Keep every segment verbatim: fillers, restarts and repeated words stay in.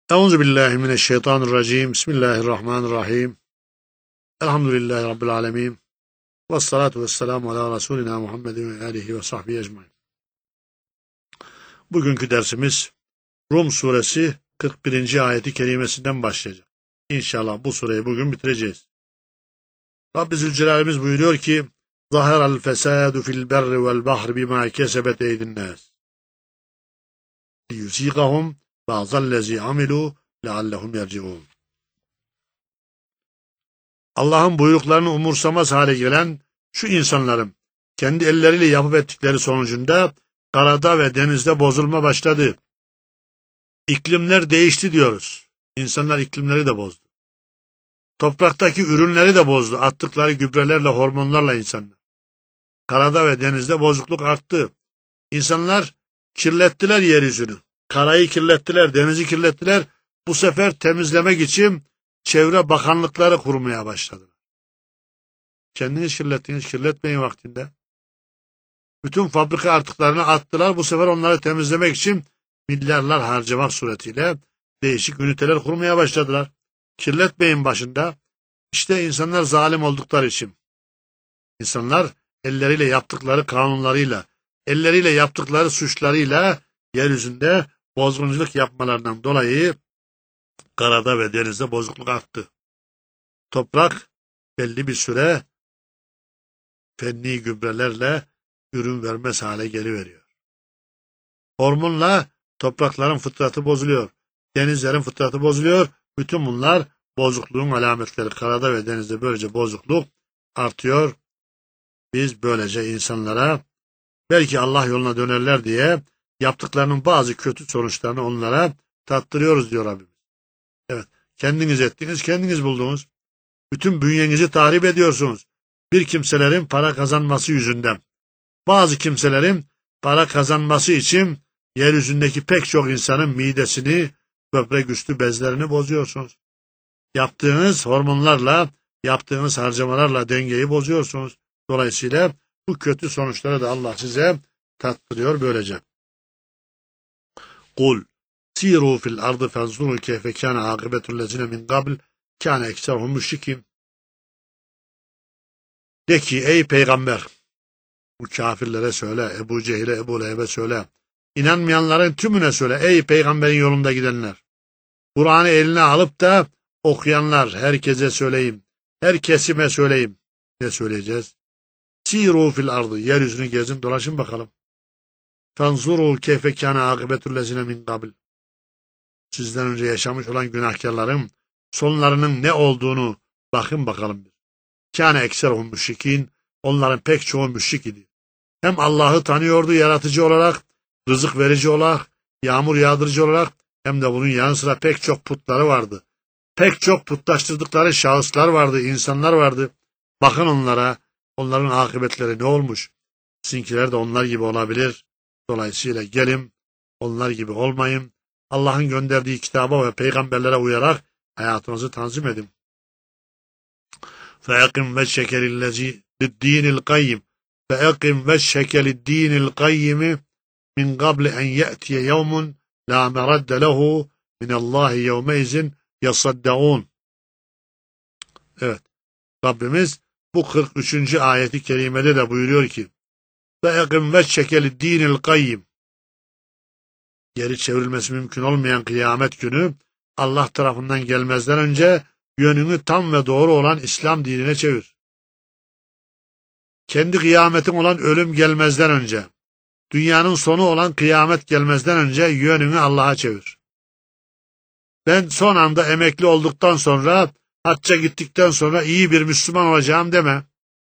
Euzu billahi mineşşeytanirracim. Bismillahirrahmanirrahim. Elhamdülillahi rabbil alamin. Ves salatu vesselamu ala Resulina Muhammedin ve alihi ve sahbihi ecmaîn. Bugünkü dersimiz Rum suresi kırk birinci ayeti kerimesinden başlayacak. İnşallah bu sureyi bugün bitireceğiz. Rabbi Zülcelal'imiz buyuruyor ki: "Zaharal fesadu fil berri vel bahri bima kesebet eydin nas. Liyuziqahum ba'dallezî amilu leallehum yerciûn." Allah'ın buyruklarını umursamaz hale gelen şu insanların kendi elleriyle yapıp ettikleri sonucunda karada ve denizde bozulma başladı. İklimler değişti diyoruz. İnsanlar iklimleri de bozdu. Topraktaki ürünleri de bozdu. Attıkları gübrelerle, hormonlarla insanlar. Karada ve denizde bozukluk arttı. İnsanlar kirlettiler yeryüzünü. Karayı kirlettiler, denizi kirlettiler. Bu sefer temizlemek için çevre bakanlıkları kurmaya başladılar. Kendiniz kirlettiniz, kirletmeyin vaktinde. Bütün fabrika artıklarını attılar. Bu sefer onları temizlemek için milyarlar harcamak suretiyle değişik üniteler kurmaya başladılar. Kirletmeyin başında. İşte insanlar zalim oldukları için. İnsanlar elleriyle yaptıkları kanunlarıyla, elleriyle yaptıkları suçlarıyla yeryüzünde bozgunculuk yapmalarından dolayı karada ve denizde bozukluk arttı. Toprak belli bir süre fenni gübrelerle ürün vermez hale geliveriyor. Hormonla toprakların fıtratı bozuluyor. Denizlerin fıtratı bozuluyor. Bütün bunlar bozukluğun alametleri. Karada ve denizde böylece bozukluk artıyor. Biz böylece insanlara belki Allah yoluna dönerler diye yaptıklarının bazı kötü sonuçlarını onlara tattırıyoruz diyor Rabbimiz. Evet, kendiniz ettiniz, kendiniz buldunuz. Bütün bünyenizi tahrip ediyorsunuz. Bir kimselerin para kazanması yüzünden. Bazı kimselerin para kazanması için yeryüzündeki pek çok insanın midesini, böbrek üstü bezlerini bozuyorsunuz. Yaptığınız hormonlarla, yaptığınız harcamalarla dengeyi bozuyorsunuz. Dolayısıyla bu kötü sonuçları da Allah size tattırıyor böylece. Kul siru fil ardı fenzuru keyfe kâne âkıbetullezine min qabl kâne ekserhum müşrikîn. De ki ey peygamber, bu kafirlere söyle, Ebu Cehil'e, Ebu Leheb'e söyle, inanmayanların tümüne söyle, ey peygamberin yolunda gidenler. Kur'an'ı eline alıp da okuyanlar, herkese söyleyeyim, her kesime söyleyeyim. Ne söyleyeceğiz? Siru fil ardı, yeryüzünü gezin dolaşın bakalım. Fenzuru keyfe kâne âkıbetullezine min qabl. Sizden önce yaşamış olan günahkarların sonlarının ne olduğunu bakın bakalım. Kâne ekserhum müşrikîn. Onların pek çoğu müşrik idi. Hem Allah'ı tanıyordu yaratıcı olarak, rızık verici olarak, yağmur yağdırıcı olarak, hem de bunun yanı sıra pek çok putları vardı. Pek çok putlaştırdıkları şahıslar vardı, insanlar vardı. Bakın onlara, onların akıbetleri ne olmuş? Sizinkiler de onlar gibi olabilir. Dolayısıyla gelin, onlar gibi olmayın. Allah'ın gönderdiği kitaba ve peygamberlere uyarak hayatınızı tanzim edin. فَاَقِمْ وَشَّكَ لِلدِّينِ الْقَيِّمِ فَاَقِمْ وَشَّكَ لِلدِّينِ الْقَيِّمِ مِنْ قَبْلِ اَنْ يَأْتِيَ يَوْمٌ لَا مَرَدَّ لَهُ مِنَ اللّٰهِ يَوْمَئِذٍ يَصَدَّعُونَ. Evet, Rabbimiz bu kırk üçüncü ayeti kerimede de buyuruyor ki فَاَقِمْ وَشَّكَ لِلدِّينِ الْقَيِّمِ. Geri çevrilmesi mümkün olmayan kıyamet günü Allah tarafından gelmezden önce yönünü tam ve doğru olan İslam dinine çevir. Kendi kıyametin olan ölüm gelmezden önce, dünyanın sonu olan kıyamet gelmezden önce yönünü Allah'a çevir. Ben son anda emekli olduktan sonra, hacca gittikten sonra iyi bir Müslüman olacağım deme.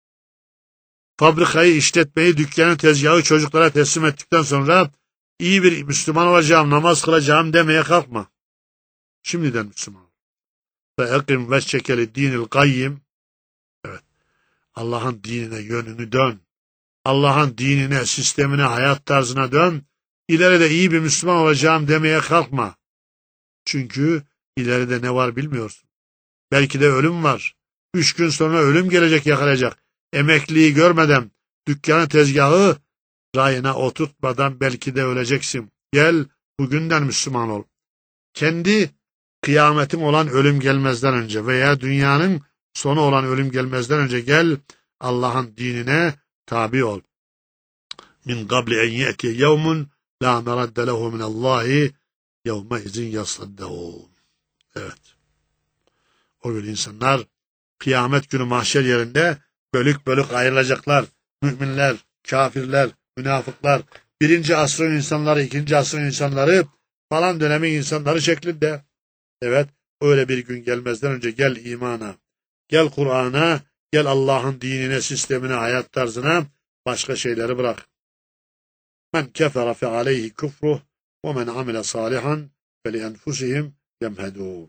Fabrikayı, işletmeyi, dükkanı, tezgahı çocuklara teslim ettikten sonra iyi bir Müslüman olacağım, namaz kılacağım demeye kalkma. Şimdiden Müslüman. فَاَقِمْ وَشَّكَ لِلدِّينِ الْقَيِّمِ. Evet. Allah'ın dinine yönünü dön. Allah'ın dinine, sistemine, hayat tarzına dön. İleride iyi bir Müslüman olacağım demeye kalkma. Çünkü ileride ne var bilmiyorsun. Belki de ölüm var. Üç gün sonra ölüm gelecek, yakalayacak. Emekliyi görmeden, dükkanı, tezgahı rayına oturtmadan belki de öleceksin. Gel bugünden Müslüman ol. Kendi kıyametin olan ölüm gelmezden önce veya dünyanın sonu olan ölüm gelmezden önce gel Allah'ın dinine tabi ol. Min qabli en ye'ti yevmun la meradde lehu minallahi yevme izin yasaddevun. Evet. O gün insanlar kıyamet günü mahşer yerinde bölük bölük ayrılacaklar. Müminler, kafirler, münafıklar, birinci asrın insanları, ikinci asrın insanları, falan dönemin insanları şeklinde. Evet, öyle bir gün gelmezden önce gel imana, gel Kur'an'a, gel Allah'ın dinine, sistemine, hayat tarzına, başka şeyleri bırak. Men kefere fe aleyhi küfruh ve men amile salihan fe li enfusihim yemhedûn.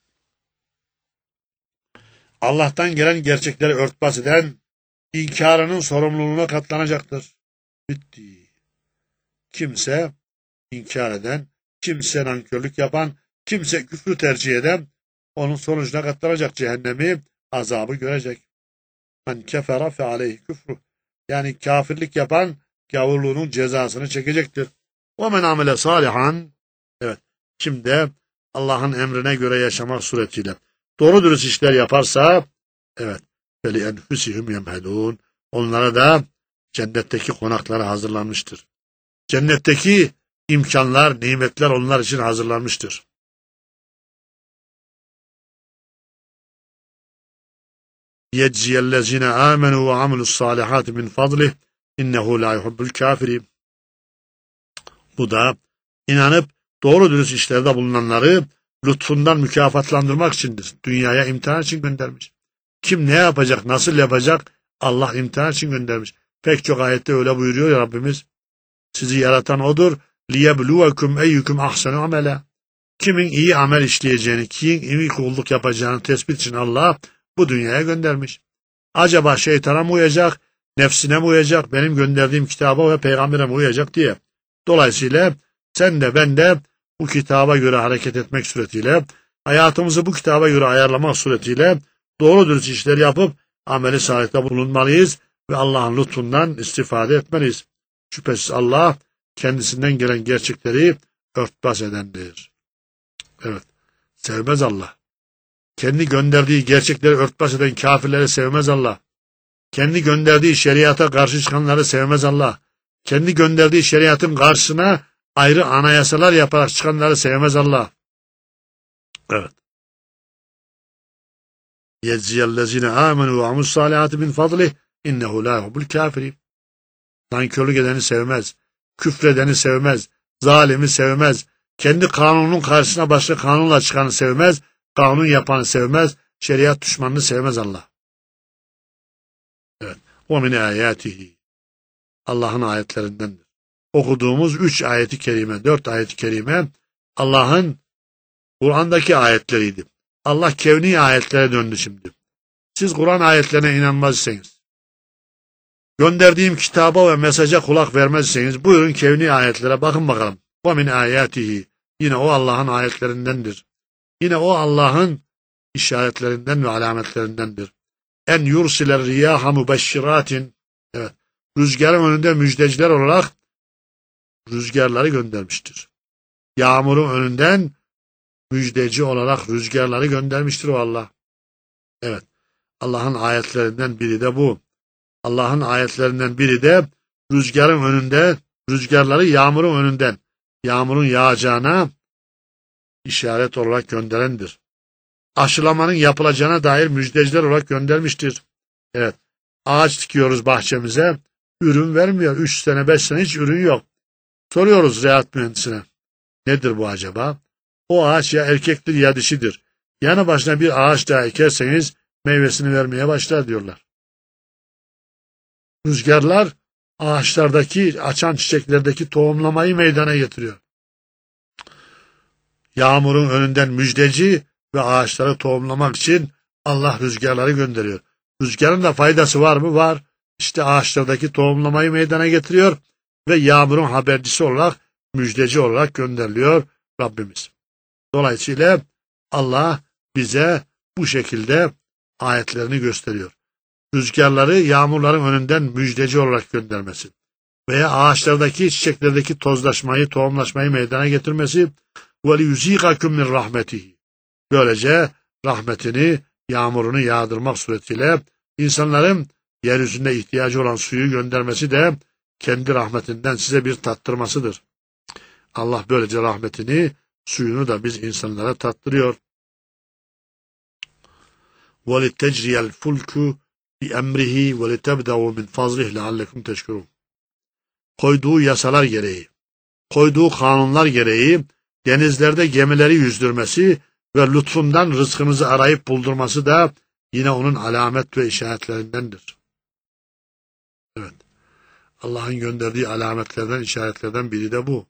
Allah'tan gelen gerçekleri örtbas eden, inkarının sorumluluğuna katlanacaktır. Bitti. Kimse inkar eden, kimse nankörlük yapan, kimse küfrü tercih eden, onun sonucuna katlanacak, cehennemi, azabı görecek. Men kefere fe aleyhi küfruh. Yani kafirlik yapan, gavurluğunun cezasını çekecektir. O men amele salihan. Evet. Şimdi Allah'ın emrine göre yaşamak suretiyle doğru dürüst işler yaparsa, evet, feli enfusihum yemhedun, onlara da cennetteki konakları hazırlanmıştır. Cennetteki imkanlar, nimetler onlar için hazırlanmıştır. Yecziyellezine amenu ve amilus salihat min fadlih innehu la yuhibbul kafirin. Bu da inanıp doğru dürüst işlerde bulunanları lütfundan mükafatlandırmak içindir. Dünyaya imtihan için göndermiş. Kim ne yapacak, nasıl yapacak? Allah imtihan için göndermiş. Pek çok ayette öyle buyuruyor ya Rabbimiz. Sizi yaratan O'dur. لِيَبْلُوَكُمْ اَيُّكُمْ اَحْسَنُ عَمَلًا. Kimin iyi amel işleyeceğini, kimin iyi kulluk yapacağını tespit için Allah bu dünyaya göndermiş. Acaba şeytana mı uyacak, nefsine mi uyacak, benim gönderdiğim kitaba ve peygambere mi uyacak diye. Dolayısıyla sen de ben de bu kitaba göre hareket etmek suretiyle, hayatımızı bu kitaba göre ayarlamak suretiyle doğru dürüst işler yapıp ameli salihte bulunmalıyız ve Allah'ın lütfundan istifade etmeliyiz. Şüphesiz Allah kendisinden gelen gerçekleri örtbas edendir. Evet, sevmez Allah. Kendi gönderdiği gerçekleri örtbas eden kafirleri sevmez Allah. Kendi gönderdiği şeriata karşı çıkanları sevmez Allah. Kendi gönderdiği şeriatın karşısına ayrı anayasalar yaparak çıkanları sevmez Allah. Evet. Yecziyellezine amenu ve amus salihati min fadlih innehu la yuhibbul kafirin. Nankörlük edeni sevmez. Küfredeni sevmez. Zalimi sevmez. Kendi kanunun karşısına başka kanunla çıkanı sevmez. Kanun yapanı sevmez. Şeriat düşmanını sevmez Allah. Evet. O min ayatihi. Allah'ın ayetlerindendir. Okuduğumuz üç ayeti kerime, dört ayeti kerime Allah'ın Kur'an'daki ayetleriydi. Allah kevni ayetlere döndü şimdi. Siz Kur'an ayetlerine inanmazsanız, gönderdiğim kitaba ve mesaja kulak vermezseniz, buyurun kevni ayetlere bakın bakalım. O min ayatihi. Yine o Allah'ın ayetlerindendir. Yine o Allah'ın işaretlerinden ve alametlerindendir. En yursiler riyaha mubeşşiratin. Evet. Rüzgarın önünde müjdeciler olarak rüzgarları göndermiştir. Yağmurun önünden müjdeci olarak rüzgarları göndermiştir o Allah. Evet. Allah'ın ayetlerinden biri de bu. Allah'ın ayetlerinden biri de rüzgarın önünde, rüzgarları yağmurun önünden, yağmurun yağacağına işaret olarak gönderendir. Aşılamanın yapılacağına dair müjdeciler olarak göndermiştir. Evet. Ağaç dikiyoruz bahçemize, ürün vermiyor. Üç sene, beş sene hiç ürün yok. Soruyoruz ziraat mühendisine. Nedir bu acaba? O ağaç ya erkektir ya dişidir. Yanı başına bir ağaç daha ekerseniz meyvesini vermeye başlar diyorlar. Rüzgarlar ağaçlardaki, açan çiçeklerdeki tohumlamayı meydana getiriyor. Yağmurun önünden müjdeci ve ağaçları tohumlamak için Allah rüzgarları gönderiyor. Rüzgarın da faydası var mı? Var. İşte ağaçlardaki tohumlamayı meydana getiriyor ve yağmurun habercisi olarak, müjdeci olarak gönderiliyor Rabbimiz. Dolayısıyla Allah bize bu şekilde ayetlerini gösteriyor. Rüzgarları yağmurların önünden müjdeci olarak göndermesi veya ağaçlardaki, çiçeklerdeki tozlaşmayı, tohumlaşmayı meydana getirmesi وَلِيُزِيقَكُمْ مِنْ رَحْمَتِهِ. Böylece rahmetini, yağmurunu yağdırmak suretiyle insanların yeryüzünde ihtiyacı olan suyu göndermesi de kendi rahmetinden size bir tattırmasıdır. Allah böylece rahmetini, suyunu da biz insanlara tattırıyor. وَلِتَجْرِيَ الْفُلْكُ بِأَمْرِهِ وَلِتَبْدَعُوا مِنْ فَضْلِهِ لَعَلَّكُمْ تَشْكُرُونَ. Koyduğu yasalar gereği, koyduğu kanunlar gereği denizlerde gemileri yüzdürmesi ve lütfundan rızkınızı arayıp buldurması da yine onun alamet ve işaretlerindendir. Evet. Allah'ın gönderdiği alametlerden, işaretlerden biri de bu.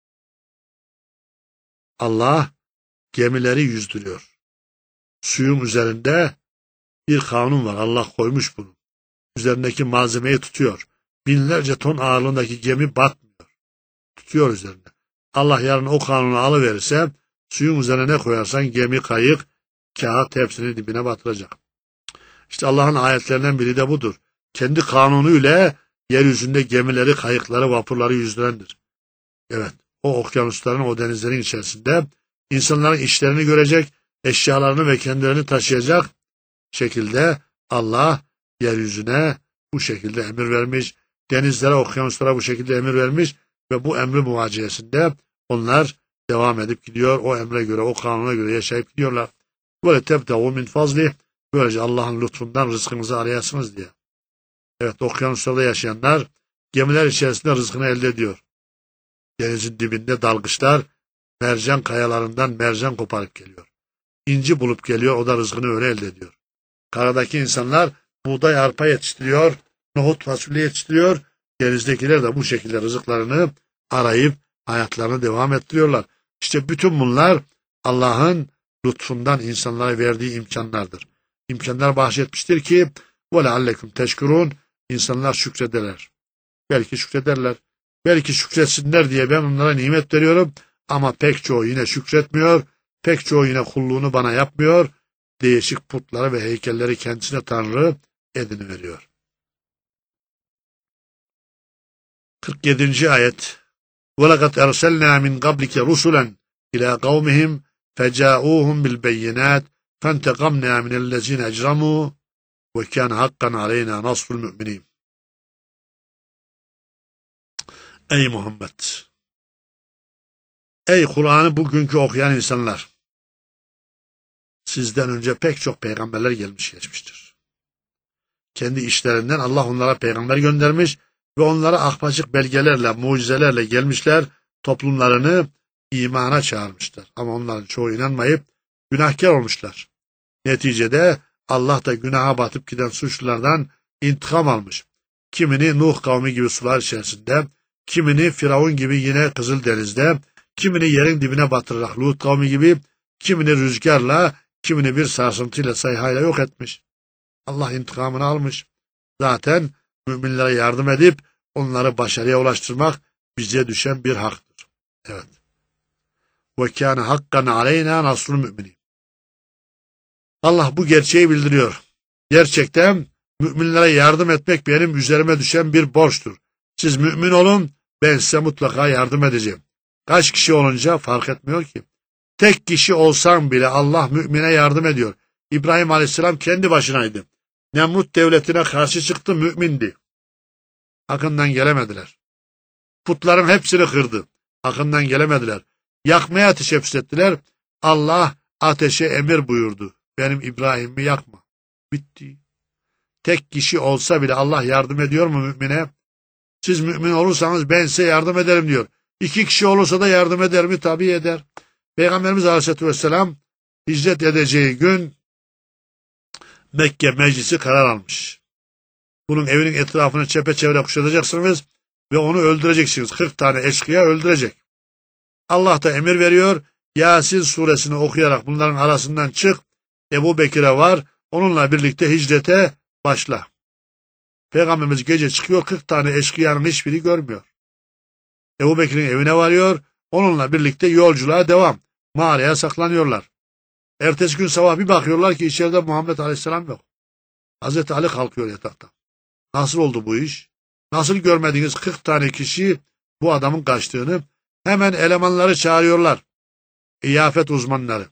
Allah gemileri yüzdürüyor. Suyun üzerinde bir kanun var. Allah koymuş bunu. Üzerindeki malzemeyi tutuyor. Binlerce ton ağırlığındaki gemi batmıyor. Tutuyor üzerinde. Allah yarın o kanunu alıverirse suyun üzerine ne koyarsan gemi, kayık, kağıt hepsini dibine batıracak. İşte Allah'ın ayetlerinden biri de budur. Kendi kanunuyla yeryüzünde gemileri, kayıkları, vapurları yüzdürendir. Evet, o okyanusların, o denizlerin içerisinde insanların işlerini görecek, eşyalarını ve kendilerini taşıyacak şekilde Allah yeryüzüne bu şekilde emir vermiş, denizlere, okyanuslara bu şekilde emir vermiş ve bu emri muvaciyesinde onlar devam edip gidiyor. O emre göre, o kanuna göre yaşayıp gidiyorlar. Böyle tebteğu min fazli, böylece Allah'ın lütfundan rızkınızı arayasınız diye. Evet, okyanuslarda yaşayanlar gemiler içerisinde rızkını elde ediyor. Denizin dibinde dalgıçlar mercan kayalarından mercan koparıp geliyor. İnci bulup geliyor, o da rızkını öyle elde ediyor. Karadaki insanlar buğday, arpa yetiştiriyor, nohut, fasulye yetiştiriyor. Denizdekiler de bu şekilde rızıklarını arayıp hayatlarını devam ettiriyorlar. İşte bütün bunlar Allah'ın lütfundan insanlara verdiği imkanlardır. İmkanlar bahşetmiştir ki وَلَعَلَّكُمْ تَشْكُرُونَ, insanlar şükrederler. Belki şükrederler. Belki şükretsinler diye ben onlara nimet veriyorum ama pek çoğu yine şükretmiyor. Pek çoğu yine kulluğunu bana yapmıyor. Değişik putları ve heykelleri kendisine tanrı ediniveriyor. kırk yedinci ayet. وَلَقَدْ اَرْسَلْنَا مِنْ قَبْلِكَ رُسُلًا إِلَى قَوْمِهِمْ فَجَاءُوهُمْ بِالْبَيِّنَاتِ فَانْتَقَمْنَا مِنَ الَّذِينَ أَجْرَمُوا وَكَانَ حَقًّا عَلَيْنَا نَصْرُ الْمُؤْمِنِينَ. Ey Muhammed! Ey Kur'an'ı bugünkü okuyan insanlar! Sizden önce pek çok peygamberler gelmiş geçmiştir. Kendi işlerinden Allah onlara peygamber göndermiş ve onlara akpaçık belgelerle, mucizelerle gelmişler, toplumlarını imana çağırmışlar. Ama onların çoğu inanmayıp günahkar olmuşlar. Neticede Allah da günaha batıp giden suçlulardan intikam almış. Kimini Nuh kavmi gibi sular içerisinde, kimini Firavun gibi yine Kızıldeniz'de, kimini yerin dibine batırarak Lut kavmi gibi, kimini rüzgarla, kimini bir sarsıntıyla, sayhayla yok etmiş. Allah intikamını almış. Zaten müminlere yardım edip onları başarıya ulaştırmak bize düşen bir haktır. Evet. وَكَانَ حَقًّا عَلَيْنَا نَصْرُ الْمُؤْمِنِينَ. Allah bu gerçeği bildiriyor. Gerçekten müminlere yardım etmek benim üzerime düşen bir borçtur. Siz mümin olun, ben size mutlaka yardım edeceğim. Kaç kişi olunca fark etmiyor ki. Tek kişi olsan bile Allah mümine yardım ediyor. İbrahim Aleyhisselam kendi başınaydı. Nemrut devletine karşı çıktı, mümindi. Hakkından gelemediler. Putların hepsini kırdı. Hakkından gelemediler. Yakmaya teşebbüs ettiler. Allah ateşe emir buyurdu. Benim İbrahim'imi yakma. Bitti. Tek kişi olsa bile Allah yardım ediyor mu mümine? Siz mümin olursanız ben size yardım ederim diyor. İki kişi olursa da yardım eder mi? Tabii eder. Peygamberimiz Aleyhisselatü Vesselam hicret edeceği gün Mekke meclisi karar almış. Bunun evinin etrafını çepeçevre kuşatacaksınız ve onu öldüreceksiniz. kırk tane eşkıya öldürecek. Allah da emir veriyor. Yasin suresini okuyarak bunların arasından çık. Ebu Bekir'e var. Onunla birlikte hicrete başla. Peygamberimiz gece çıkıyor. kırk tane eşkıyanın hiçbiri görmüyor. Ebu Bekir'in evine varıyor. Onunla birlikte yolculuğa devam. Mağaraya saklanıyorlar. Ertesi gün sabah bir bakıyorlar ki içeride Muhammed Aleyhisselam yok. Hazreti Ali kalkıyor yatakta. Nasıl oldu bu iş? Nasıl görmediğiniz kırk tane kişi bu adamın kaçtığını? Hemen elemanları çağırıyorlar. İyafet uzmanları.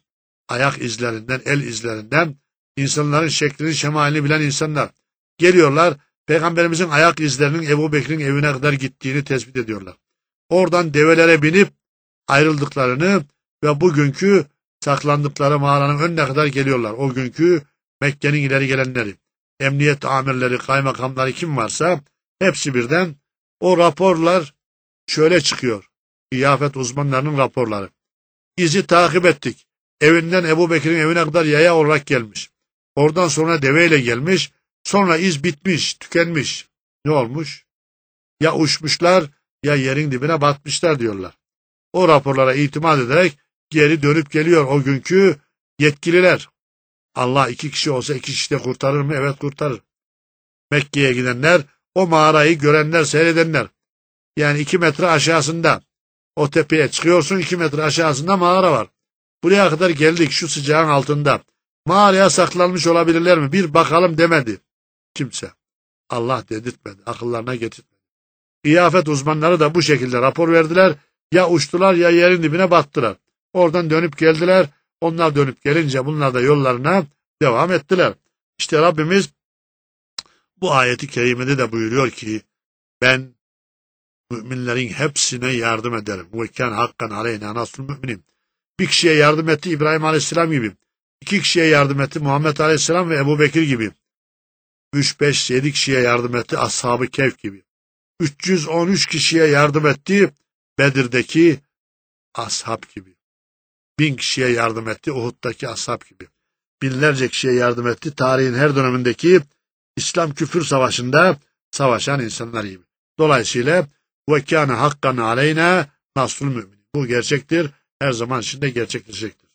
ayak izlerinden, el izlerinden, insanların şeklini, şemalini bilen insanlar. Geliyorlar, Peygamberimizin ayak izlerinin Ebu Bekir'in evine kadar gittiğini tespit ediyorlar. Oradan develere binip ayrıldıklarını ve bugünkü saklandıkları mağaranın önüne kadar geliyorlar. O günkü Mekke'nin ileri gelenleri, emniyet amirleri, kaymakamları kim varsa hepsi birden o raporlar şöyle çıkıyor. Kıyafet uzmanlarının raporları. İzi takip ettik. Evinden Ebu Bekir'in evine kadar yaya olarak gelmiş. Oradan sonra deveyle gelmiş. Sonra iz bitmiş, tükenmiş. Ne olmuş? Ya uçmuşlar ya yerin dibine batmışlar diyorlar. O raporlara itimat ederek geri dönüp geliyor o günkü yetkililer. Allah iki kişi olsa iki kişi de kurtarır mı? Evet kurtarır. Mekke'ye gidenler, o mağarayı görenler, seyredenler. Yani iki metre aşağısında. O tepeye çıkıyorsun, iki metre aşağısında mağara var. Buraya kadar geldik şu sıcağın altında. Mağaraya saklanmış olabilirler mi? Bir bakalım demedi kimse. Allah dedirtmedi, akıllarına getirtmedi. Kıyafet uzmanları da bu şekilde rapor verdiler. Ya uçtular ya yerin dibine battılar. Oradan dönüp geldiler. Onlar dönüp gelince bunlar da yollarına devam ettiler. İşte Rabbimiz bu ayeti kerimede de buyuruyor ki ben müminlerin hepsine yardım ederim. Ve kâne hakkan aleyna nasrul müminin. Bir kişiye yardım etti İbrahim Aleyhisselam gibi. İki kişiye yardım etti Muhammed Aleyhisselam ve Ebu Bekir gibi. Üç, beş, yedi kişiye yardım etti Ashab-ı Kehf gibi. üç yüz on üç kişiye yardım etti Bedir'deki ashab gibi. Bin kişiye yardım etti Uhud'daki ashab gibi. Binlerce kişiye yardım etti tarihin her dönemindeki İslam küfür savaşında savaşan insanlar gibi. Dolayısıyla ve kâne hakkan aleyna nasrul mümin. Bu gerçektir. Her zaman içinde gerçekleşecektir.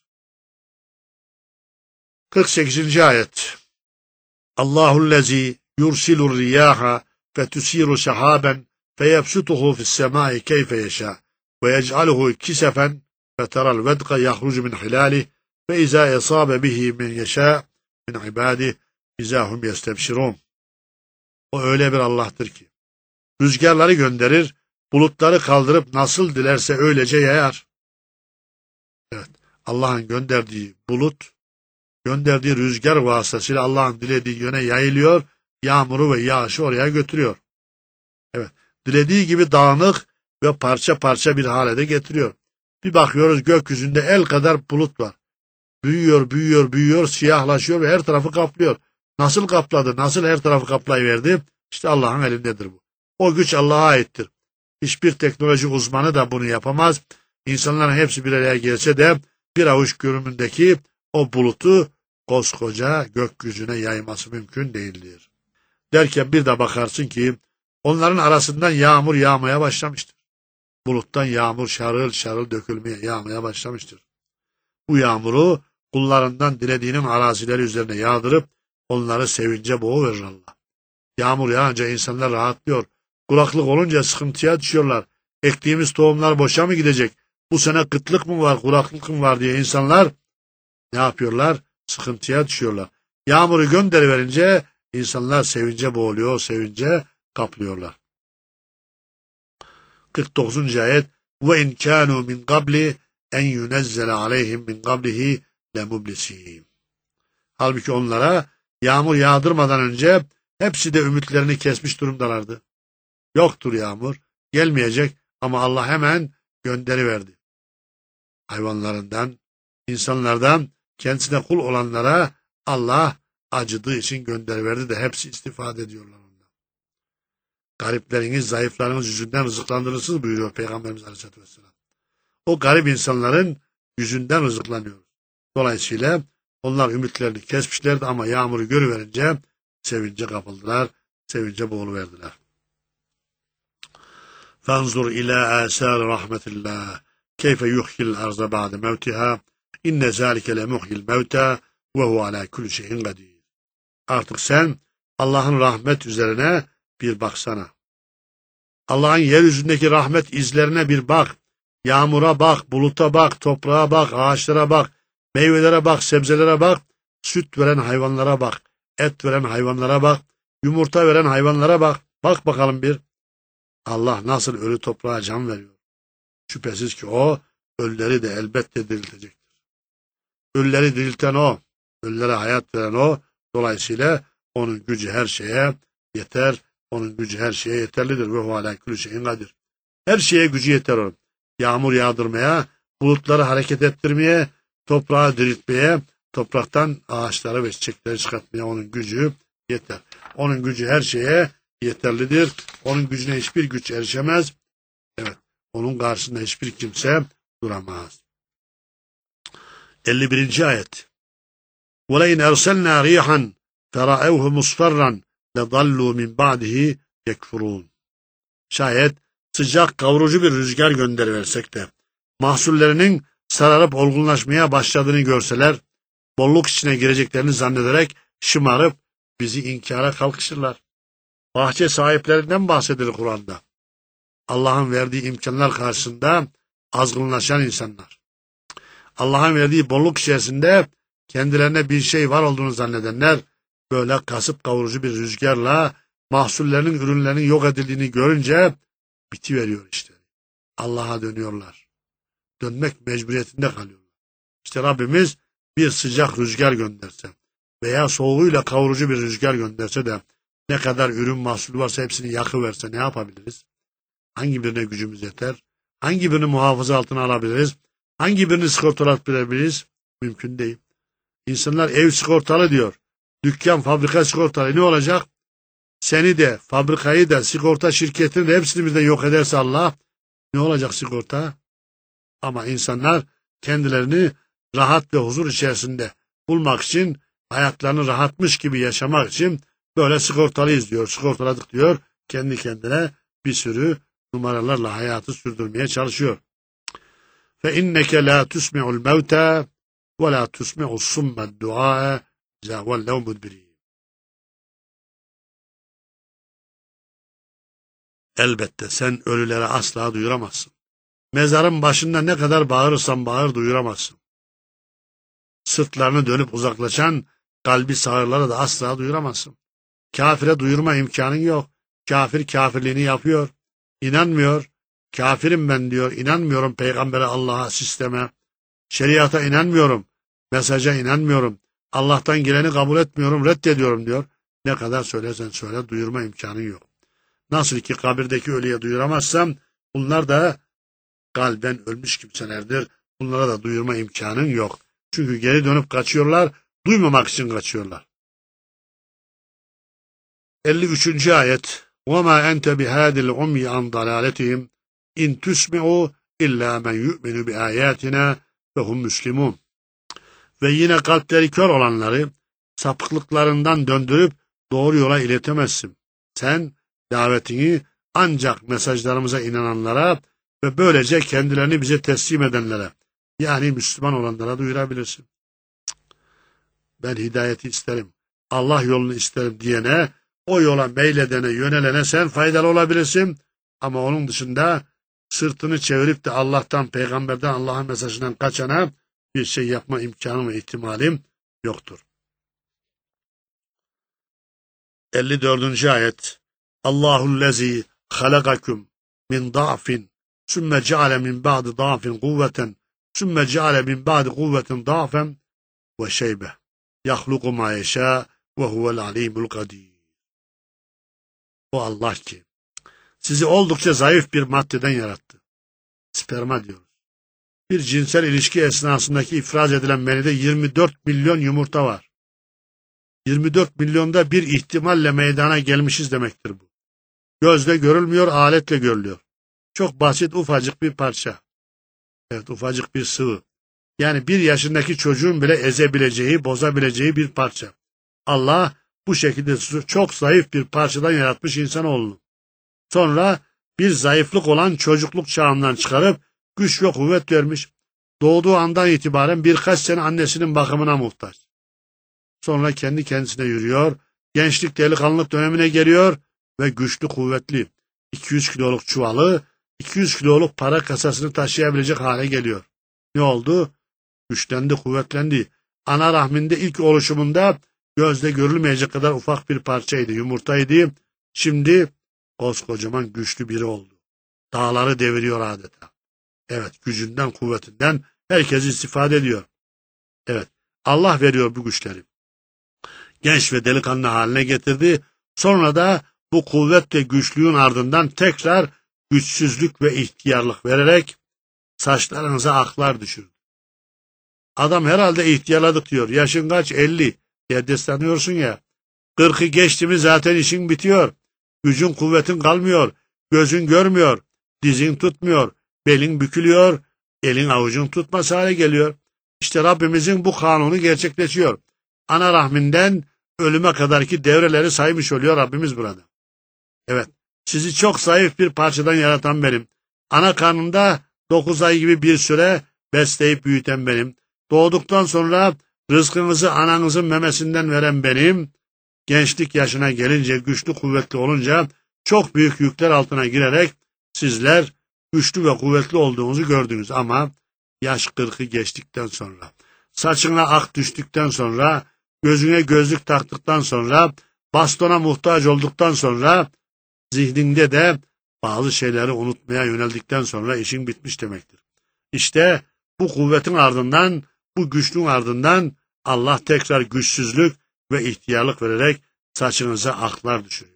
kırk sekizinci ayet. Allahu'llezî yursilur riyaha fetusiru sahaben feyebsutuhu fissemâi keyfe yeşâ ve yec'aluhu kisefen feteral vedka yahrucu min hilâlih ve izâ esâbe bihi min yeşâ min ibâdih izâhum yestebşirûn. O öyle bir Allah'tır ki rüzgarları gönderir, bulutları kaldırıp nasıl dilerse öylece yayar. Evet, Allah'ın gönderdiği bulut, gönderdiği rüzgar vasıtasıyla Allah'ın dilediği yöne yayılıyor, yağmuru ve yağışı oraya götürüyor. Evet, dilediği gibi dağınık ve parça parça bir hale de getiriyor. Bir bakıyoruz gökyüzünde el kadar bulut var. Büyüyor, büyüyor, büyüyor, siyahlaşıyor ve her tarafı kaplıyor. Nasıl kapladı, nasıl her tarafı kaplayıverdi? İşte Allah'ın elindedir bu. O güç Allah'a aittir. Hiçbir teknoloji uzmanı da bunu yapamaz. İnsanların hepsi bir araya gelse de bir avuç görünümündeki o bulutu koskoca gökyüzüne yayması mümkün değildir. Derken bir de bakarsın ki onların arasından yağmur yağmaya başlamıştır. Buluttan yağmur şarıl şarıl dökülmeye, yağmaya başlamıştır. Bu yağmuru kullarından dilediğinin arazileri üzerine yağdırıp onları sevince boğuverir Allah. Yağmur yağınca insanlar rahatlıyor. Kuraklık olunca sıkıntıya düşüyorlar. Ektiğimiz tohumlar boşa mı gidecek? Bu sene kıtlık mı var, kuraklık mı var diye insanlar ne yapıyorlar? Sıkıntıya düşüyorlar. Yağmuru gönderiverince insanlar sevince boğuluyor, sevince kaplıyorlar. kırk dokuzuncu ayet ve in kânû min qabli en yunezzele aleyhim min qablihi lemublisin. Halbuki onlara yağmur yağdırmadan önce hepsi de ümitlerini kesmiş durumdalardı. Yoktur yağmur, gelmeyecek ama Allah hemen gönderiverdi. Hayvanlarından, insanlardan kendisine kul olanlara Allah acıdığı için gönderiverdi de hepsi istifade ediyorlar ondan. Garipleriniz, zayıflarınız yüzünden rızıklandırırsınız buyuruyor Peygamberimiz Aleyhisselatü Vesselam. O garip insanların yüzünden rızıklanıyor. Dolayısıyla onlar ümitlerini kesmişlerdi ama yağmuru görüverince sevince kapıldılar, sevince boğuluverdiler. Fanzur ila asar rahmetillah keyfe yuhyil arza ba'de mevtiha inne zâlike le muhyil mevta ve hu ala kulli şeyin kadir. Artık sen Allah'ın rahmet üzerine bir baksana. Allah'ın yeryüzündeki rahmet izlerine bir bak. Yağmura bak, buluta bak, toprağa bak, ağaçlara bak, meyvelere bak, sebzelere bak, süt veren hayvanlara bak, et veren hayvanlara bak, yumurta veren hayvanlara bak. Bak bakalım bir. Allah nasıl ölü toprağa can veriyor. Şüphesiz ki o ölüleri de elbette diriltecektir. Ölüleri dirilten o. Ölülere hayat veren o. Dolayısıyla onun gücü her şeye yeter. Onun gücü her şeye yeterlidir. Ve hu alâ kulli şeyin kadir. Her şeye gücü yeter onun. Yağmur yağdırmaya, bulutları hareket ettirmeye, toprağı diriltmeye, topraktan ağaçları ve çiçekleri çıkartmaya onun gücü yeter. Onun gücü her şeye yeterlidir. Onun gücüne hiçbir güç erişemez. Evet, onun karşısında hiçbir kimse duramaz. elli birinci ayet. وَلَيْنْ اَرْسَلْنَا رِيحًا فَرَأَوْهُ مُصْفَرًّا لَظَلُّوا مِنْ بَعْدِهِ يَكْفُرُونَ. Şayet sıcak kavurucu bir rüzgar gönderiversek de mahsullerinin sararıp olgunlaşmaya başladığını görseler, bolluk içine gireceklerini zannederek şımarıp bizi inkara kalkışırlar. Bahçe sahiplerinden bahsedilir Kur'an'da. Allah'ın verdiği imkanlar karşısında azgınlaşan insanlar. Allah'ın verdiği bolluk içerisinde kendilerine bir şey var olduğunu zannedenler, böyle kasıp kavurucu bir rüzgarla mahsullerinin, ürünlerinin yok edildiğini görünce bitiveriyor işte. Allah'a dönüyorlar. Dönmek mecburiyetinde kalıyorlar. İşte Rabbimiz bir sıcak rüzgar gönderse veya soğuğuyla kavurucu bir rüzgar gönderse de ne kadar ürün mahsulü varsa hepsini yakıverse ne yapabiliriz? Hangi birine gücümüz yeter? Hangi birini muhafaza altına alabiliriz? Hangi birini sigortalatabiliriz? Mümkün değil. İnsanlar ev sigortalı diyor. Dükkan, fabrika sigortalı. Ne olacak? Seni de, fabrikayı da, sigorta şirketini de hepsini birden yok ederse Allah, ne olacak sigorta? Ama insanlar kendilerini rahat ve huzur içerisinde bulmak için, hayatlarını rahatmış gibi yaşamak için böyle sigortalıyız diyor, sigortaladık diyor. Kendi kendine bir sürü numaralarla hayatı sürdürmeye çalışıyor. فَاِنَّكَ لَا تُسْمِعُ الْمَوْتَى وَلَا تُسْمِعُ الصُّمَّ الدُّعَاءَ اِذَا وَلَّوْ مُدْبِرِينَ. Elbette sen ölülere asla duyuramazsın. Mezarın başında ne kadar bağırırsan bağır duyuramazsın. Sırtlarını dönüp uzaklaşan kalbi sağırlara da asla duyuramazsın. Kafire duyurma imkanın yok. Kafir kafirliğini yapıyor. İnanmıyor. Kafirim ben diyor. İnanmıyorum peygambere, Allah'a, sisteme. Şeriata inanmıyorum. Mesaja inanmıyorum. Allah'tan geleni kabul etmiyorum, reddediyorum diyor. Ne kadar söylersen söyle duyurma imkanın yok. Nasıl ki kabirdeki ölüye duyuramazsam bunlar da kalben ölmüş kimselerdir. Bunlara da duyurma imkanın yok. Çünkü geri dönüp kaçıyorlar, duymamak için kaçıyorlar. elli üçüncü ayet. وَمَا أَنْتَ بِهَادِ الْعُمْيِ عَنْ ضَلَالَتِهِمْ اِنْ تُسْمِعُوا اِلَّا مَنْ يُؤْمِنُ بِآيَاتِنَا وَهُمْ مُسْلِمُونَ. Ve yine kalpleri kör olanları sapıklıklarından döndürüp doğru yola iletemezsin. Sen davetini ancak mesajlarımıza inananlara ve böylece kendilerini bize teslim edenlere, yani Müslüman olanlara duyurabilirsin. Ben hidayeti isterim, Allah yolunu isterim diyene, o yola meyledene, yönelene sen faydalı olabilirsin. Ama onun dışında sırtını çevirip de Allah'tan, peygamberden, Allah'ın mesajından kaçana bir şey yapma imkanım ve ihtimalim yoktur. elli dördüncü ayet. Allahu'llezî halakakum min da'fin sümme ceale min ba'di da'fin kuvveten sümme ceale min ba'di kuvvetin da'fen ve şeybe yahluku ma yeşâ ve huvel alimul kadir. O Allah ki sizi oldukça zayıf bir maddeden yarattı. Sperma diyoruz. Bir cinsel ilişki esnasındaki ifraz edilen menide yirmi dört milyon yumurta var. yirmi dört milyonda bir ihtimalle meydana gelmişiz demektir bu. Gözle görülmüyor, aletle görülüyor. Çok basit, ufacık bir parça. Evet, ufacık bir sıvı. Yani bir yaşındaki çocuğun bile ezebileceği, bozabileceği bir parça. Allah bu şekilde çok zayıf bir parçadan yaratmış insanoğlunu. Sonra bir zayıflık olan çocukluk çağından çıkarıp güç ve kuvvet vermiş. Doğduğu andan itibaren birkaç sene annesinin bakımına muhtaç. Sonra kendi kendisine yürüyor, gençlik delikanlılık dönemine geliyor ve güçlü kuvvetli iki yüz kiloluk çuvalı, iki yüz kiloluk para kasasını taşıyabilecek hale geliyor. Ne oldu? Güçlendi, kuvvetlendi. Ana rahminde ilk oluşumunda gözle görülmeyecek kadar ufak bir parçaydı, yumurtaydı. Şimdi koskocaman güçlü biri oldu. Dağları deviriyor adeta. Evet, gücünden, kuvvetinden herkes istifade ediyor. Evet, Allah veriyor bu güçleri. Genç ve delikanlı haline getirdi. Sonra da bu kuvvet ve güçlüğün ardından tekrar güçsüzlük ve ihtiyarlık vererek saçlarınıza aklar düşürdü. Adam herhalde ihtiyarladık diyor. Yaşın kaç? elli. diye deslanıyorsun ya. kırkı geçti mi zaten işin bitiyor. Gücün kuvvetin kalmıyor. Gözün görmüyor. Dizin tutmuyor. Belin bükülüyor. Elin avucun tutmaz hale geliyor. İşte Rabbimizin bu kanunu gerçekleşiyor. Ana rahminden ölüme kadarki devreleri saymış oluyor Rabbimiz burada. Evet, sizi çok zayıf bir parçadan yaratan benim. Ana karnında dokuz ay gibi bir süre besleyip büyüten benim. Doğduktan sonra rızkınızı ananızın memesinden veren benim. Gençlik yaşına gelince, güçlü kuvvetli olunca çok büyük yükler altına girerek sizler güçlü ve kuvvetli olduğunuzu gördünüz. Ama yaş kırkı geçtikten sonra, saçına ak düştükten sonra, gözüne gözlük taktıktan sonra, bastona muhtaç olduktan sonra, zihninde de bazı şeyleri unutmaya yöneldikten sonra işin bitmiş demektir. İşte bu kuvvetin ardından, bu güçlüğün ardından Allah tekrar güçsüzlük ve ihtiyarlık vererek saçınıza aklar düşürüyor.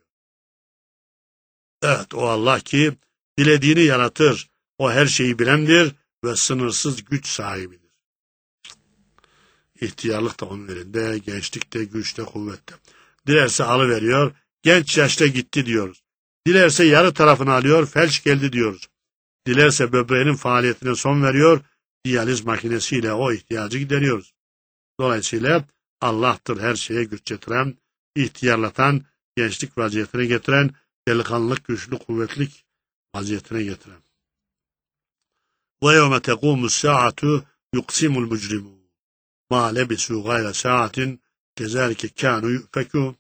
Evet, o Allah ki dilediğini yaratır. O her şeyi bilendir ve sınırsız güç sahibidir. İhtiyarlık da onun elinde, gençlik de, güç de, kuvvet de. Dilerse alıveriyor, genç yaşta gitti diyoruz. Dilerse yarı tarafını alıyor, felç geldi diyoruz. Dilerse böbreğinin faaliyetine son veriyor, diyaliz makinesiyle o ihtiyacı gideriyoruz. Dolayısıyla Allah'tır her şeye güç getiren, ihtiyarlatan, gençlik vaziyetine getiren, delikanlılık, güçlü, kuvvetlik vaziyetine getiren. وَيَوْمَ تَقُومُ السَّاعَةُ يُقْسِمُ الْمُجْرِمُونَ مَا لَبِسُوا غَيْرَ سَاعَةٍ كَذَٰلِكَ كَانُوا يُؤْفَكُونَ.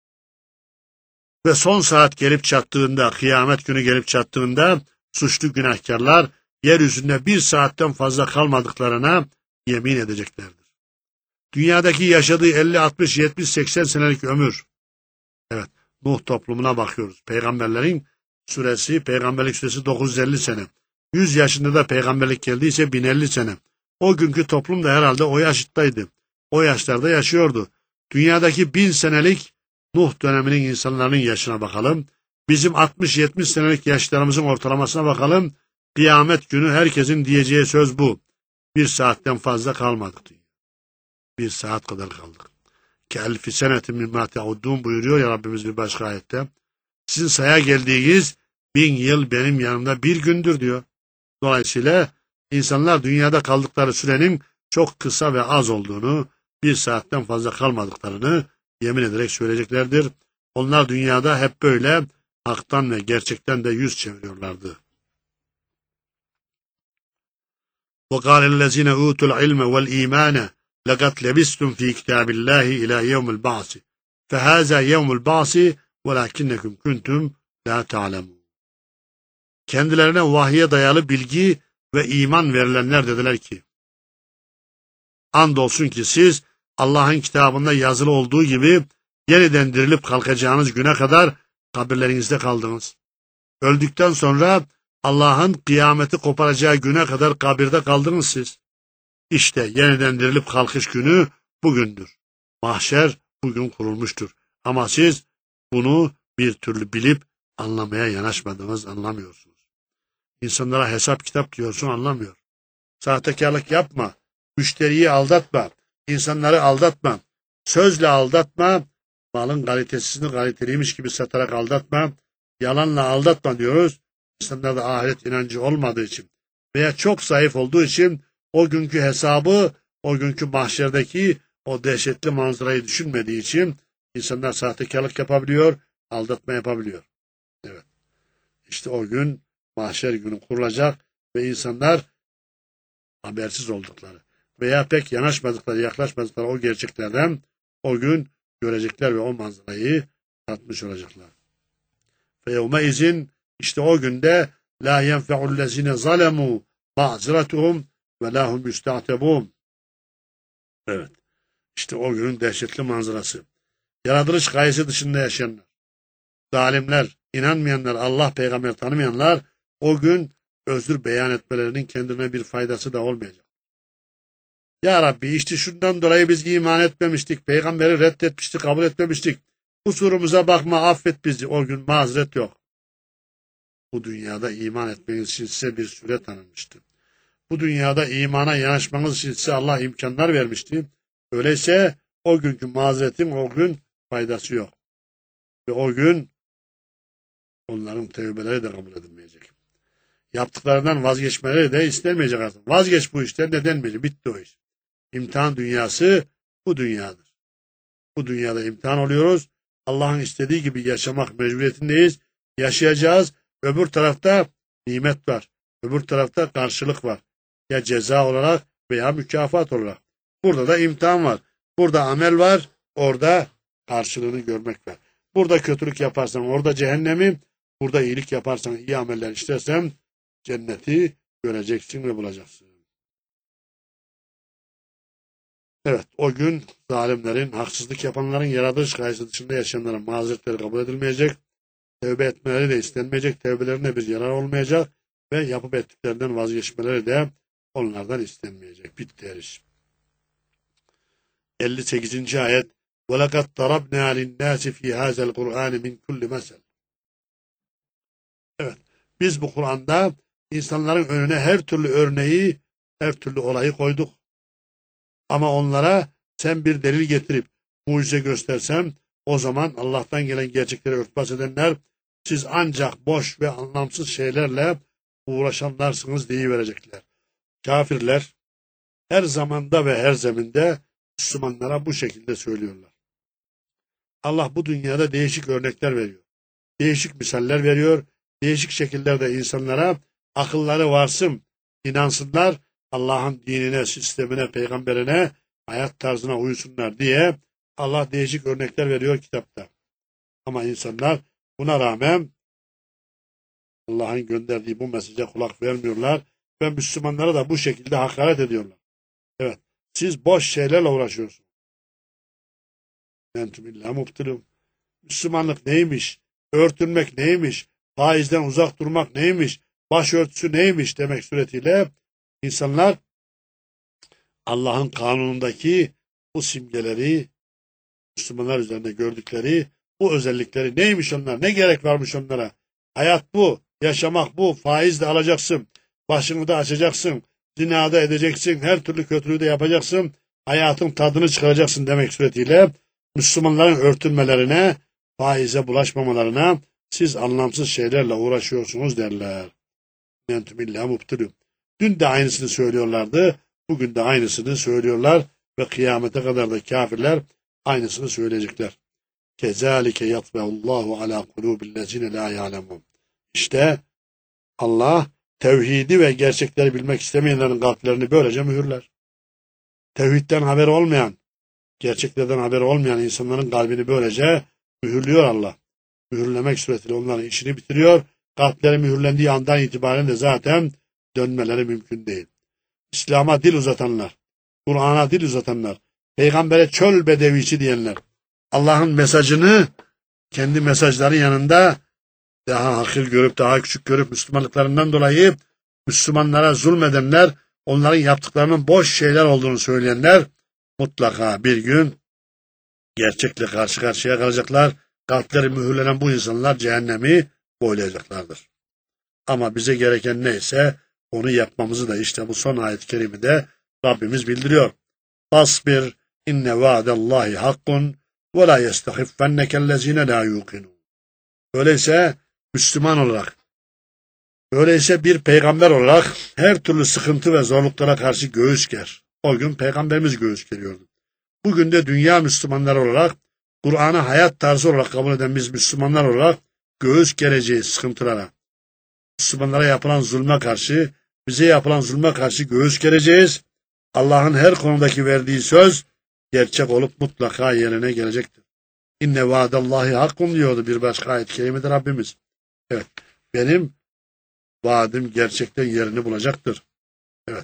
Ve son saat gelip çattığında, kıyamet günü gelip çattığında, suçlu günahkarlar yeryüzünde bir saatten fazla kalmadıklarına yemin edeceklerdir. Dünyadaki yaşadığı elli, altmış, yetmiş, seksen senelik ömür. Evet, Nuh toplumuna bakıyoruz. Peygamberlerin süresi, peygamberlik süresi dokuz yüz elli sene. yüz yaşında da peygamberlik geldiyse bin elli sene. O günkü toplum da herhalde o yaştaydı. O yaşlarda yaşıyordu. Dünyadaki bin senelik Nuh döneminin insanların yaşına bakalım. Bizim altmış yetmiş senelik yaşlarımızın ortalamasına bakalım. Kıyamet günü herkesin diyeceği söz bu. Bir saatten fazla kalmadık diyor. Bir saat kadar kaldık. Ki elfi senetin mimma te'uddûn buyuruyor ya Rabbimiz bir başka ayette. Sizin saya geldiğiniz bin yıl benim yanımda bir gündür diyor. Dolayısıyla insanlar dünyada kaldıkları sürenin çok kısa ve az olduğunu, bir saatten fazla kalmadıklarını yemin ederek söyleyeceklerdir. Onlar dünyada hep böyle haktan ve gerçekten de yüz çeviriyorlardı. وَقَالَ الَّذِينَ اُوتُوا الْعِلْمَ وَالْا۪يمَانَ لَقَدْ لَبِسْتُمْ ف۪ي كِتَابِ اللّٰهِ اِلَى يَوْمِ الْبَعْثِ فَهَذَا يَوْمُ الْبَعْثِ وَلَكِنَّكُمْ كُنْتُمْ لَا تَعْلَمُونَ. Kendilerine vahye dayalı bilgi ve iman verilenler dediler ki, andolsun ki siz Allah'ın kitabında yazılı olduğu gibi yeniden dirilip kalkacağınız güne kadar kabirlerinizde kaldınız. Öldükten sonra Allah'ın kıyameti koparacağı güne kadar kabirde kaldınız siz. İşte yeniden dirilip kalkış günü bugündür. Mahşer bugün kurulmuştur. Ama siz bunu bir türlü bilip anlamaya yanaşmadınız, anlamıyorsunuz. İnsanlara hesap kitap diyorsun, anlamıyor. Sahtekarlık yapma, müşteriyi aldatma, insanları aldatma, sözle aldatma, malın kalitesini kaliteliymiş gibi satarak aldatma, yalanla aldatma diyoruz. İnsanlarda ahiret inancı olmadığı için veya çok zayıf olduğu için o günkü hesabı, o günkü mahşerdeki o dehşetli manzarayı düşünmediği için insanlar sahtekarlık yapabiliyor, aldatma yapabiliyor. Evet. İşte o gün mahşer günü kurulacak ve insanlar habersiz oldukları veya pek yanaşmadıkları, yaklaşmadıkları o gerçeklerden o gün görecekler ve o manzarayı tatmış olacaklar. Ve yevme izin işte o günde la yenfe'ullezine zalemu ma'ziratuhum ve lahum yüsta'tebun. Evet. İşte o günün dehşetli manzarası. Yaratılış gayesi dışında yaşayanlar, zalimler, inanmayanlar, Allah peygamber tanımayanlar o gün özür beyan etmelerinin kendine bir faydası da olmayacak. Ya Rabbi işte şundan dolayı biz iman etmemiştik, peygamberi reddetmiştik, kabul etmemiştik. Kusurumuza bakma, affet bizi. O gün mazeret yok. Bu dünyada iman etmeniz için size bir süre tanınmıştı. Bu dünyada imana yanaşmanız için size Allah imkanlar vermişti. Öyleyse o günkü mazeretin o gün faydası yok. Ve o gün onların tevbeleri de kabul edilmeyecek. Yaptıklarından vazgeçmeleri de istenmeyecek artık. Vazgeç bu işten, neden biri? Bitti o iş. İmtihan dünyası bu dünyadır. Bu dünyada imtihan oluyoruz. Allah'ın istediği gibi yaşamak mecburiyetindeyiz. Yaşayacağız. Öbür tarafta nimet var. Öbür tarafta karşılık var. Ya ceza olarak veya mükafat olarak. Burada da imtihan var. Burada amel var. Orada karşılığını görmek var. Burada kötülük yaparsan orada cehennemi, burada iyilik yaparsan, iyi ameller işlersen cenneti göreceksin ve bulacaksın. Evet, o gün zalimlerin, haksızlık yapanların, yaratılış gayesi dışında yaşayanların mazeretleri kabul edilmeyecek, tevbe etmeleri de istenmeyecek, tevbelerine bir yarar olmayacak ve yapıp ettiklerinden vazgeçmeleri de onlardan istenmeyecek. Bitti her iş. elli sekizinci ayet وَلَقَدْ طَرَبْنَا لِلنَّاسِ فِي هَذَا الْقُرْآنِ مِنْ كُلِّ مَسَلٍ. Evet, biz bu Kur'an'da insanların önüne her türlü örneği, her türlü olayı koyduk. Ama onlara sen bir delil getirip mucize göstersen, o zaman Allah'tan gelen gerçekleri örtbas edenler, siz ancak boş ve anlamsız şeylerle uğraşanlarsınız deyiverecekler. Kafirler her zamanda ve her zeminde Müslümanlara bu şekilde söylüyorlar. Allah bu dünyada değişik örnekler veriyor. Değişik misaller veriyor. Değişik şekillerde insanlara akılları varsın, inansınlar, Allah'ın dinine, sistemine, peygamberine, hayat tarzına uysunlar diye Allah değişik örnekler veriyor kitapta. Ama insanlar buna rağmen Allah'ın gönderdiği bu mesaja kulak vermiyorlar ve Müslümanlara da bu şekilde hakaret ediyorlar. Evet, siz boş şeylerle uğraşıyorsunuz. Entüm illa mubtilun. Müslümanlık neymiş? Örtünmek neymiş? Faizden uzak durmak neymiş? Başörtüsü neymiş demek suretiyle insanlar Allah'ın kanunundaki bu simgeleri, Müslümanlar üzerinde gördükleri bu özellikleri neymiş onlar? Ne gerek varmış onlara? Hayat bu, yaşamak bu, faiz de alacaksın, başını da açacaksın, zinada edeceksin, her türlü kötülüğü de yapacaksın, hayatın tadını çıkaracaksın demek suretiyle Müslümanların örtünmelerine, faize bulaşmamalarına, siz anlamsız şeylerle uğraşıyorsunuz derler. Entüm illa mubtilun. Dün de aynısını söylüyorlardı, bugün de aynısını söylüyorlar ve kıyamete kadar da kafirler aynısını söyleyecekler. Kezalike yatbeullahu ala kulubillezine la ya'lemun. İşte Allah tevhidi ve gerçekleri bilmek istemeyenlerin kalplerini böylece mühürler. Tevhidden haberi olmayan, gerçeklerden haberi olmayan insanların kalbini böylece mühürlüyor Allah. Mühürlemek suretiyle onların işini bitiriyor. Kalpleri mühürlendiği andan itibaren de zaten dönmeleri mümkün değil. İslam'a dil uzatanlar, Kur'an'a dil uzatanlar, peygambere çöl bedevisi diyenler, Allah'ın mesajını kendi mesajları yanında daha hakir görüp daha küçük görüp Müslümanlıklarından dolayı Müslümanlara zulmedenler, onların yaptıklarının boş şeyler olduğunu söyleyenler mutlaka bir gün gerçekle karşı karşıya kalacaklar. Kalpleri mühürlenen bu insanlar cehennemi boylayacaklardır. Ama bize gereken neyse onu yapmamızı da işte bu son ayet-i kerimede Rabbimiz bildiriyor. Tasbir inne vaadallahi hakkun ve la yestahiffennekellezine la yuqinun. Öyleyse Müslüman olarak, öyleyse bir peygamber olarak her türlü sıkıntı ve zorluklara karşı göğüs ger. O gün peygamberimiz göğüs geriyordu. Bugün de dünya Müslümanları olarak, Kur'an'ı hayat tarzı olarak kabul eden biz Müslümanlar olarak göğüs gereceğiz sıkıntılara. Müslümanlara yapılan zulme karşı, bize yapılan zulme karşı göğüs gereceğiz. Allah'ın her konudaki verdiği söz gerçek olup mutlaka yerine gelecektir. İnne vaadallahi hakkun diyordu bir başka ayet-i kerimede Rabbimiz. Evet, benim vaadim gerçekten yerini bulacaktır. Evet,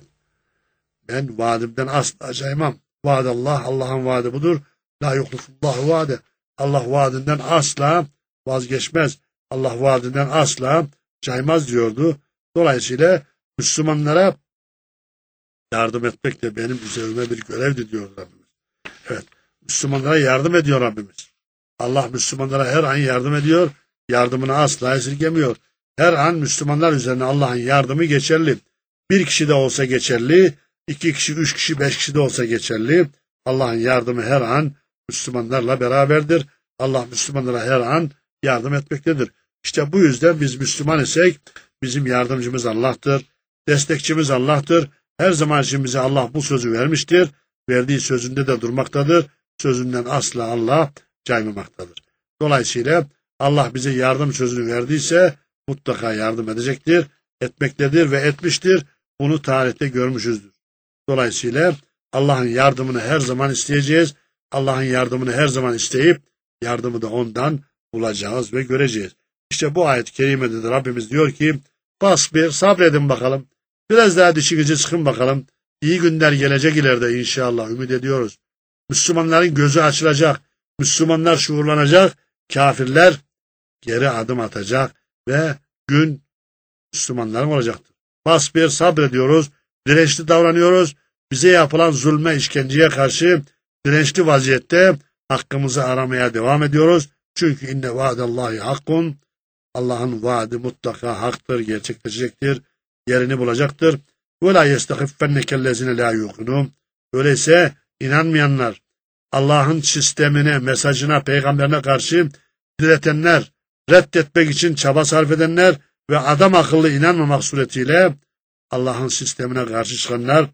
ben vaadimden asla caymam. Vaadallah, Allah'ın vaadi budur. La yuhlifullahu vaade. Allah vaadinden asla vazgeçmez. Allah vaadinden asla caymaz diyordu. Dolayısıyla Müslümanlara Yardım etmek de benim üzerime bir görevdi diyor Rabbimiz. Evet, Müslümanlara yardım ediyor Rabbimiz. Allah Müslümanlara her an yardım ediyor. Yardımını asla esirgemiyor. Her an Müslümanlar üzerine Allah'ın yardımı geçerli. Bir kişi de olsa geçerli, iki kişi, üç kişi, beş kişi de olsa geçerli. Allah'ın yardımı her an Müslümanlarla beraberdir. Allah Müslümanlara her an yardım etmektedir. İşte bu yüzden biz Müslüman isek bizim yardımcımız Allah'tır. Destekçimiz Allah'tır. Her zaman için bize Allah bu sözü vermiştir. Verdiği sözünde de durmaktadır. Sözünden asla Allah caymamaktadır. Dolayısıyla Allah bize yardım sözünü verdiyse mutlaka yardım edecektir, etmektedir ve etmiştir. Bunu tarihte görmüşüzdür. Dolayısıyla Allah'ın yardımını her zaman isteyeceğiz. Allah'ın yardımını her zaman isteyip yardımı da ondan bulacağız ve göreceğiz. İşte bu ayet-i kerimede de Rabbimiz diyor ki bas bir sabredin bakalım. Biraz daha dişinizi sıkın bakalım. İyi günler gelecek ileride inşallah ümit ediyoruz. Müslümanların gözü açılacak. Müslümanlar şuurlanacak. Kafirler geri adım atacak ve gün Müslümanların olacaktır. Bas bir sabrediyoruz. Dirençli davranıyoruz. Bize yapılan zulme, işkenceye karşı dirençli vaziyette hakkımızı aramaya devam ediyoruz. Çünkü inne vaadallahi hakkun. Allah'ın vaadi mutlaka haktır, gerçekleşecektir, yerini bulacaktır. Ve la yestahiffennekellezine la yuqinun. Öyleyse inanmayanlar, Allah'ın sistemine, mesajına, peygamberine karşı diretenler, reddetmek için çaba sarf edenler ve adam akıllı inanmamak suretiyle Allah'ın sistemine karşı çıkanlar,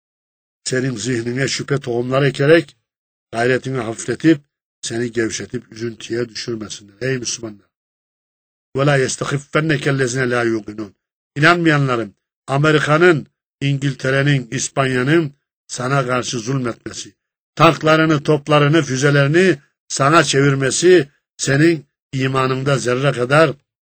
senin zihnine şüphe tohumları ekerek gayretini hafifletip seni gevşetip üzüntüye düşürmesinler. Ey Müslümanlar! وَلَا يَسْتَخِفَّنَّكَ الَّذِينَ لَا يُؤْمِنُونَ. İnanmayanların, Amerika'nın, İngiltere'nin, İspanya'nın sana karşı zulmetmesi, tanklarını, toplarını, füzelerini sana çevirmesi senin imanında zerre kadar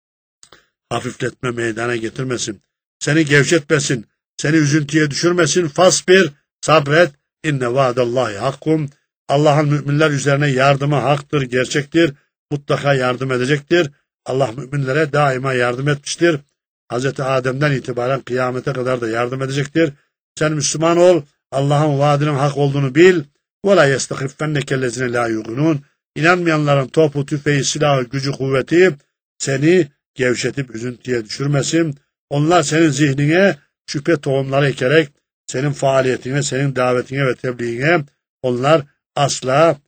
hafifletme meydana getirmesin. Seni gevşetmesin, seni üzüntüye düşürmesin. Fasbir, sabret. İnne vaadallahi hakkum. Allah'ın müminler üzerine yardımı haktır, gerçektir. Mutlaka yardım edecektir. Allah müminlere daima yardım etmiştir. Hazreti Adem'den itibaren kıyamete kadar da yardım edecektir. Sen Müslüman ol, Allah'ın vaadinin hak olduğunu bil. وَلَا يَسْتَخِفَّنَّكَ الَّذِينَ لَا يُؤْمِنُونَ. İnanmayanların topu, tüfeği, silahı, gücü, kuvveti seni gevşetip üzüntüye düşürmesin. Onlar senin zihnine şüphe tohumları ekerek senin faaliyetine, senin davetine ve tebliğine onlar asla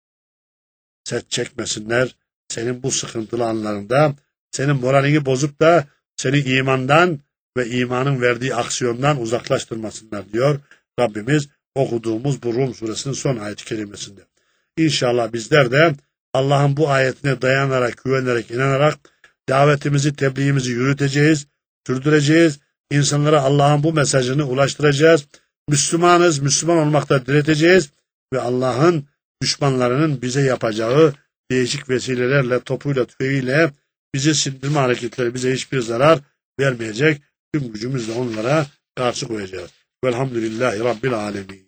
set çekmesinler. Senin bu sıkıntılı anlarında senin moralini bozup da seni imandan ve imanın verdiği aksiyondan uzaklaştırmasınlar diyor Rabbimiz okuduğumuz bu Rum suresinin son ayet-i kerimesinde. İnşallah bizler de Allah'ın bu ayetine dayanarak, güvenerek, inanarak davetimizi, tebliğimizi yürüteceğiz, sürdüreceğiz. İnsanlara Allah'ın bu mesajını ulaştıracağız. Müslümanız, Müslüman olmakta direteceğiz ve Allah'ın düşmanlarının bize yapacağı değişik vesilelerle, topuyla, tüfeğiyle bizi sindirme hareketleri bize hiçbir zarar vermeyecek. Tüm gücümüzle onlara karşı koyacağız. Velhamdülillahi Rabbil Alemin.